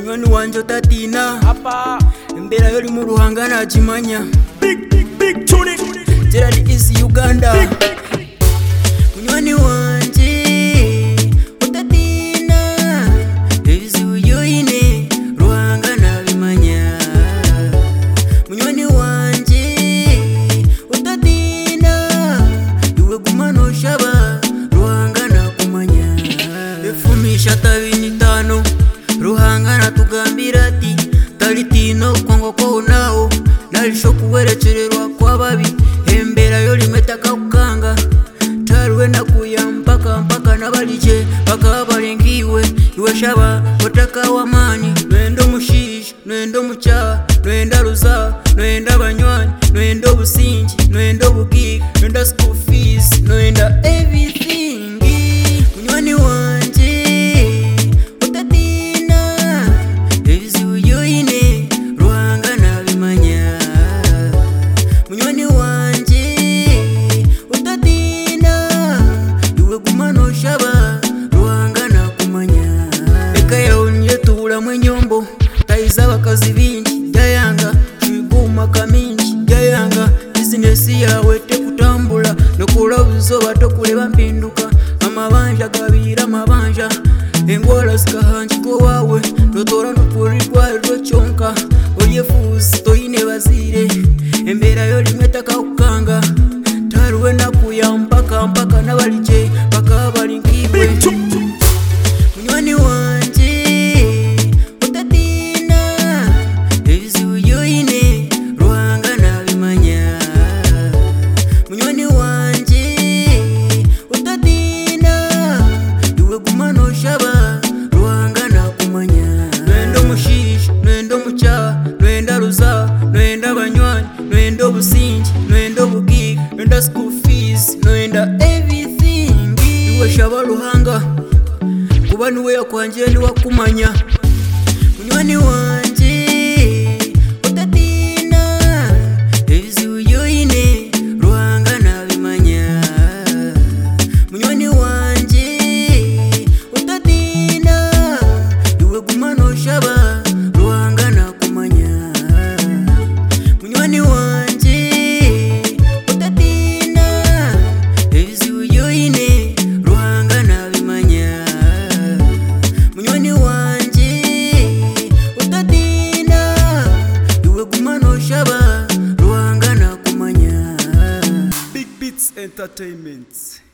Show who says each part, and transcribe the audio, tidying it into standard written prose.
Speaker 1: munywani wanje otatina embera yoli mu Ruhanga nakimanya big tune Gerald is Uganda munywani wanje otatina ebizibu byoine Ruhanga nabimanya munywani wanje otatina iwe guma noshaba Ruhanga nakumanya efumisha 25 Ruhanga natugambira ati talitino kwango ko nawo nalisho kuwerechererwa kwa babi embera yoli metaka kukanga tarwe na kuyampaka mpaka nabalije baka balengiwe iwe shaba otaka wamani nwendo mushisha nwendo mucha nwenda ruza nwenda banywani nwendo businji nwendo bugig nwenda school fees nwenda everything munywani wanje munywani wanje utatina iwe guma noshaba Ruhanga nakumanya eka yaonye tula mwenyombo taiza bakazi bingi jayanga chiguma kamingi jayanga business yawe tekutambula nokola buzoba tokuleba mpinduka amabanja gabira amabanja engola zikahanjiko wawe totora nokurirwa rochonka olyefusi toine bazire embera yoli metaka kukanga tarwe na kuyampaka mpaka nabalije baka balingiwe munywani wanje otatina ebizibu byoine Ruhanga nabimanya munywani wanje otatina iwe guma noshaba Ruhanga nakumanya nwendo mushisha nwendo mucha nwenda ruza nwenda banywani nwendo businji nwendo bugig nwenda school fees nwenda everything iwe shaba Ruhanga kuba niwe yakwanje ni wakumanya munywani wanje otatina ebizibu byoine Ruhanga nabimanya munywani wanje otatina iwe guma noshaba Ruhanga nakumanya munywani wanje otatina ebizibu byoine Ruhanga nabimanya munywani wanje otatina iwe guma noshaba Ruhanga nakumanya Big Beats Entertainment.